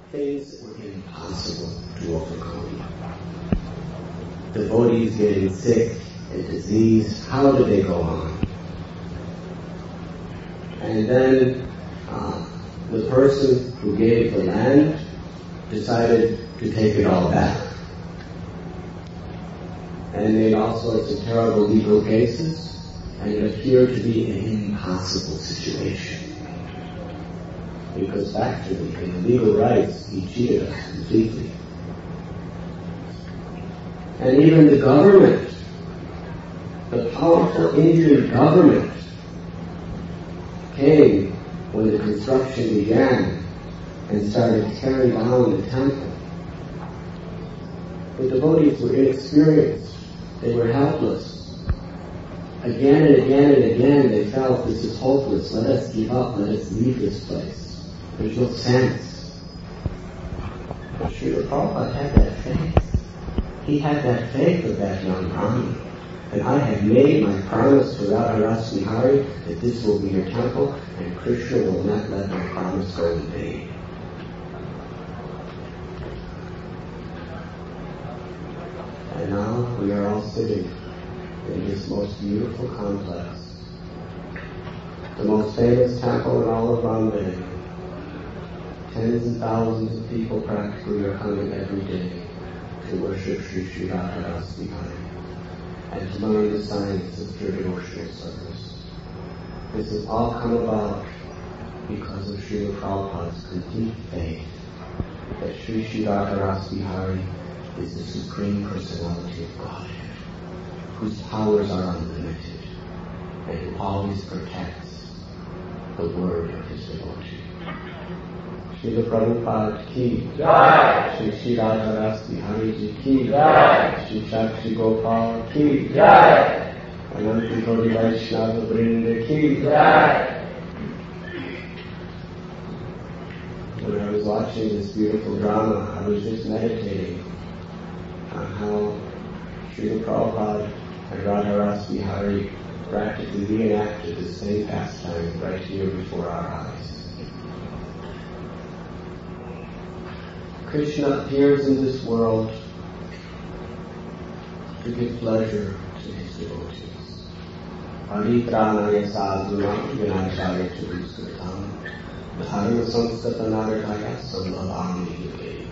things that were impossible to overcome. Devotees getting sick and diseased, how did they go on? And then the person who gave the land decided to take it all back. And made all sorts of terrible legal cases, and it appeared to be an impossible situation. Because factually, in legal rights, he cheated us completely. And even the government, the powerful Indian government, came when the construction began and started tearing down the temple. The devotees were inexperienced. They were helpless. Again and again and again they felt, this is hopeless. Let us give up. Let us leave this place. There's no sense. But Srila Prabhupada had that faith. He had that faith of that young Brahmin. And I have made my promise to Radha Rasbihari that this will be your temple, and Krishna will not let my promise go in vain. And now we are all sitting in this most beautiful complex, the most famous temple in all of Bombay. Tens and thousands of people practically are coming every day to worship Sri Sri Radha Rasbihari and to learn the science of pure devotional service. This has all come about because of Srila Prabhupada's complete faith that Sri Sri Radha Rasbihari is the Supreme Personality of Godhead, whose powers are unlimited, and who always protects the word of his devotee. Srila Prabhupada ki Jai, Sri Sri Radha Rasbihari ji ki Jai, Sri Shakti Gopal ki Jai, Ananta Gauri Vaishnava Vrinda ki Jai. When I was watching this beautiful drama, I was just meditating on how Srila Prabhupada and Radha Rasbihari practically reenacted the same pastime right here before our eyes. Krishna appears in this world to give pleasure to his devotees. Paritranaya sadhuna vinayachaya charuskatam dharma samstata narakaya samlavami.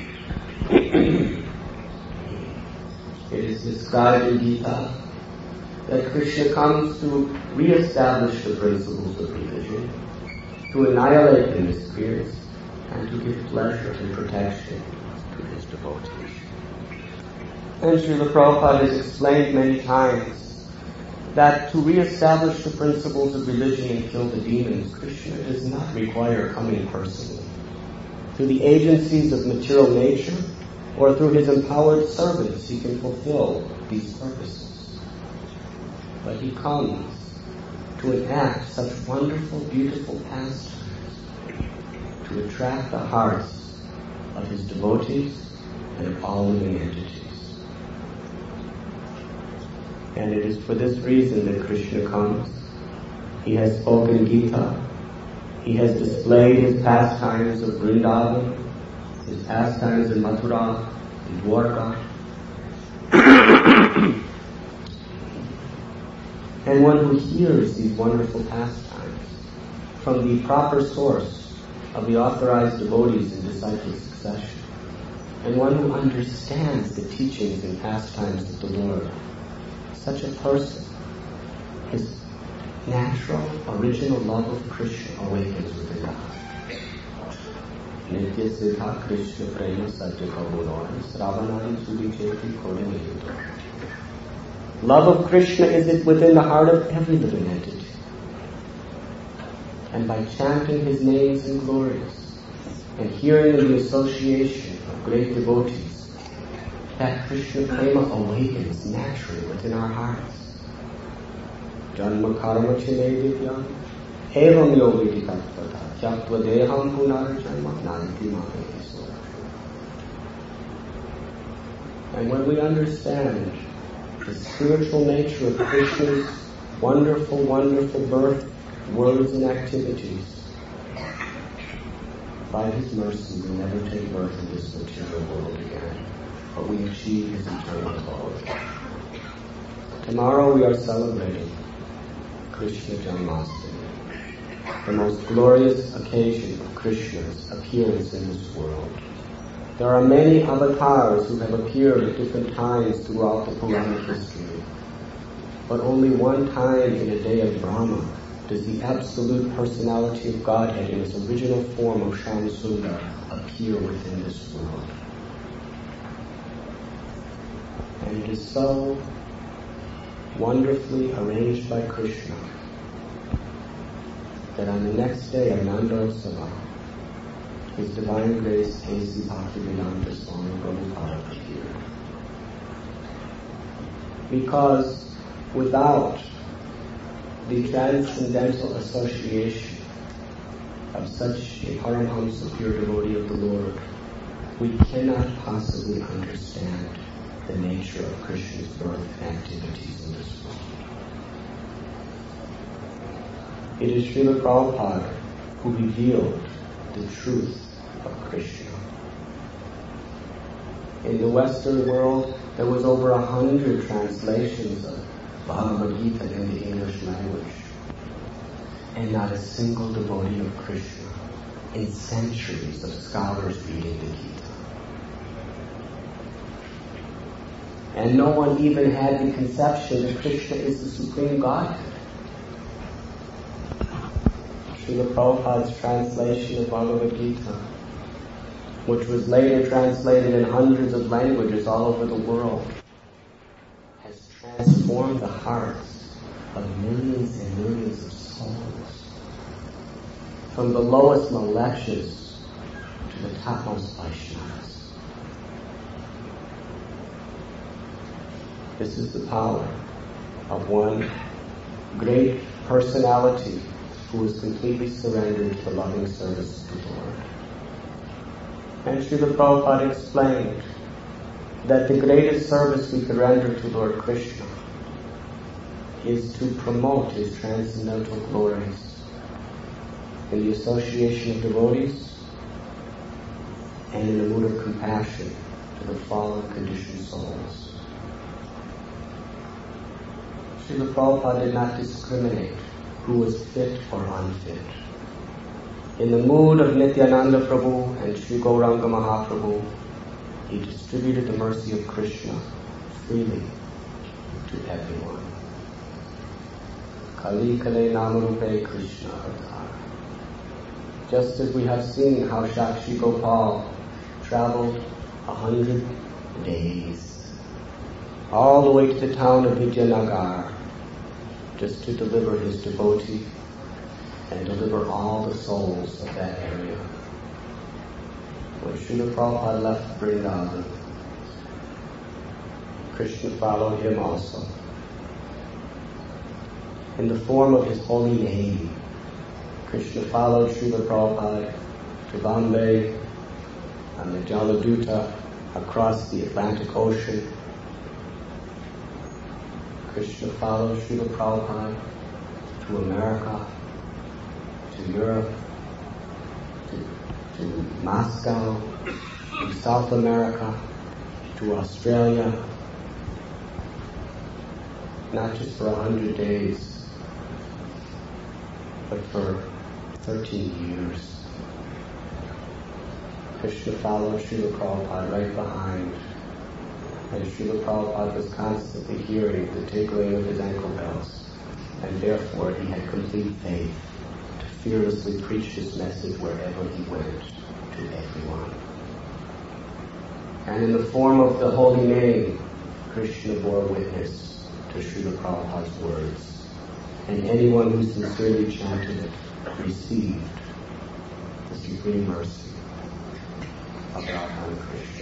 It is described in Gita that Krishna comes to re-establish the principles of religion, to annihilate the miscreants, and to give pleasure and protection to his devotees. And Srila Prabhupada has explained many times that to re-establish the principles of religion and kill the demons, Krishna does not require coming personally. Through the agencies of material nature, or through his empowered servants, he can fulfill these purposes. But he comes to enact such wonderful, beautiful pastimes to attract the hearts of his devotees and of all living entities. And it is for this reason that Krishna comes. He has spoken Gita. He has displayed his pastimes of Vrindavan, his pastimes in Mathura, in Dwarka. And one who hears these wonderful pastimes from the proper source of the authorized devotees in disciple succession, and one who understands the teachings and pastimes of the Lord, such a person, his natural, original love of Krishna awakens within the heart. Nitya Siddha Krishna Prema Satya Kabulori Sravanadi Sudicheti Kodamito. Love of Krishna is within the heart of every living entity. And by chanting his names and glories, and hearing of the association of great devotees, that Krishna Prema awakens naturally within our hearts. Janma karma chine vidya, evam yogi tattva, tyaktva deham punar janma, nanti maheti sura. And when we understand the spiritual nature of Krishna's wonderful, wonderful birth, words and activities, by His mercy, we never take birth in this material world again, but we achieve His eternal abode. Tomorrow we are celebrating Krishna Janmashtami, the most glorious occasion of Krishna's appearance in this world. There are many avatars who have appeared at different times throughout the Puranic history, but only one time in a day of Brahma does the absolute personality of Godhead in its original form of Shyamsundar appear within this world. And it is so wonderfully arranged by Krishna that on the next day of Nandosava, His Divine Grace A.C. Bhaktivedanta Swami Prabhupada appeared. Because without the transcendental association of such a Paramhamsa pure devotee of the Lord, we cannot possibly understand the nature of Krishna's birth and activities in this world. It is Srila Prabhupada who revealed the truth of Krishna. In the Western world, there was over 100 translations of Bhagavad Gita in the English language, and not a single devotee of Krishna in centuries of scholars reading the Gita. And no one even had the conception that Krishna is the Supreme Godhead. Srila Prabhupada's translation of Bhagavad Gita, which was later translated in hundreds of languages all over the world, has transformed the hearts of millions and millions of souls, from the lowest Malechas to the topmost Vaishnavas. This is the power of one great personality who is completely surrendered to the loving service of the Lord. And Srila Prabhupada explained that the greatest service we could render to Lord Krishna is to promote His transcendental glories in the association of devotees and in the mood of compassion to the fallen conditioned souls. Srila Prabhupada did not discriminate who was fit or unfit. In the mood of Nityananda Prabhu and Sri Gauranga Mahaprabhu, He distributed the mercy of Krishna freely to everyone. Kali Kale Namarupe Krishna Avatar. Just as we have seen how Shakshi Gopal traveled 100 days all the way to the town of Vijayanagar just to deliver his devotee and deliver all the souls of that area. When Srila Prabhupada left Vrindavan, Krishna followed him also. In the form of His holy name, Krishna followed Srila Prabhupada to Bombay on the Jaladuta across the Atlantic Ocean. Krishna followed Srila Prabhupada to America, to Europe, to Moscow, to South America, to Australia, not just for 100 days, but for 13 years. Krishna followed Srila Prabhupada right behind, and Srila Prabhupada was constantly hearing the tickling of his ankle bells, and therefore he had complete faith to fearlessly preach his message wherever he went to everyone. And in the form of the holy name, Krishna bore witness to Srila Prabhupada's words, and anyone who sincerely chanted it received the supreme mercy of Bhagavan Krishna.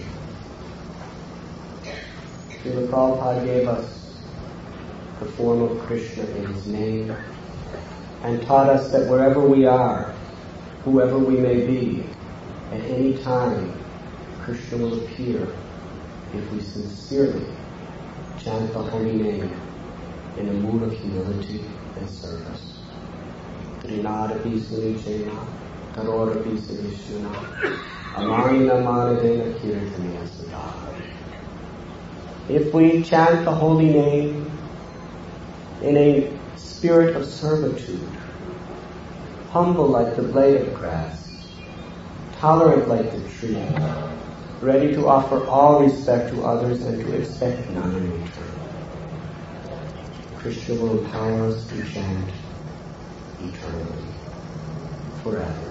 Srila Prabhupada gave us the form of Krishna in His name and taught us that wherever we are, whoever we may be, at any time, Krishna will appear if we sincerely chant the holy name in a mood of humility and service. Trinadapi Sunichena, Karorapi Savishuna, Amanina Maradena Kirtaniya Sada. If we chant the holy name in a spirit of servitude, humble like the blade of grass, tolerant like the tree, ready to offer all respect to others and to expect none in return, Krishna will empower us to chant eternally, forever.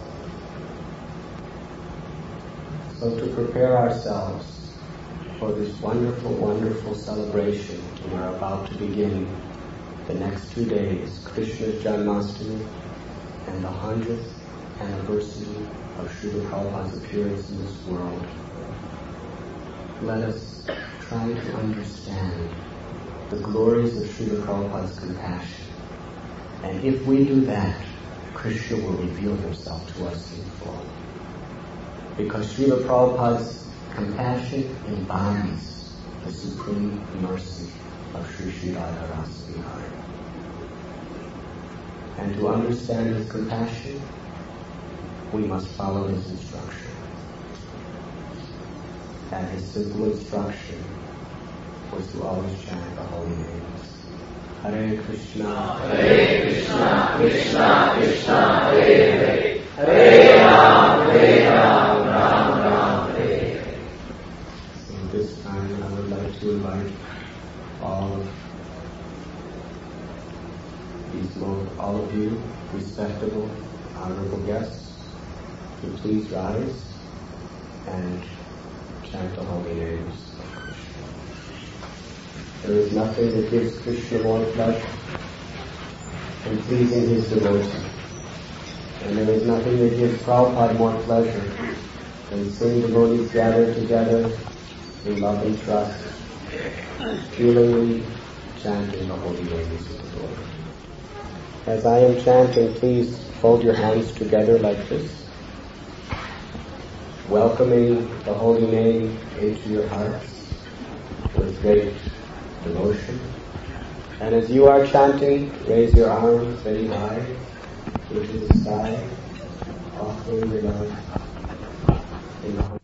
So to prepare ourselves for this wonderful, wonderful celebration, we are about to begin the next 2 days, Krishna's Janmashtami and the 100th anniversary of Srila Prabhupada's appearance in this world. Let us try to understand the glories of Srila Prabhupada's compassion. And if we do that, Krishna will reveal himself to us in full. Because Srila Prabhupada's compassion embodies the supreme mercy of Sri Sri Radha Rasa Vihara. And to understand his compassion, we must follow his instruction. And his simple instruction was to always chant the holy names. Hare Krishna, Krishna Krishna, Hare Hare, Hare Ram, Ram Hare Hare. So this time I would like to invite all of you, respectable, honorable guests, to please rise and chant the holy names of Krishna. There is nothing that gives Krishna more pleasure than pleasing his devotee. And there is nothing that gives Prabhupada more pleasure than seeing devotees gathered together in love and trust, feelingly chanting the holy names of the Lord. As I am chanting, please fold your hands together like this, welcoming the holy name into your hearts with great devotion. And as you are chanting, raise your arms very high into the sky, offering your love in the heart.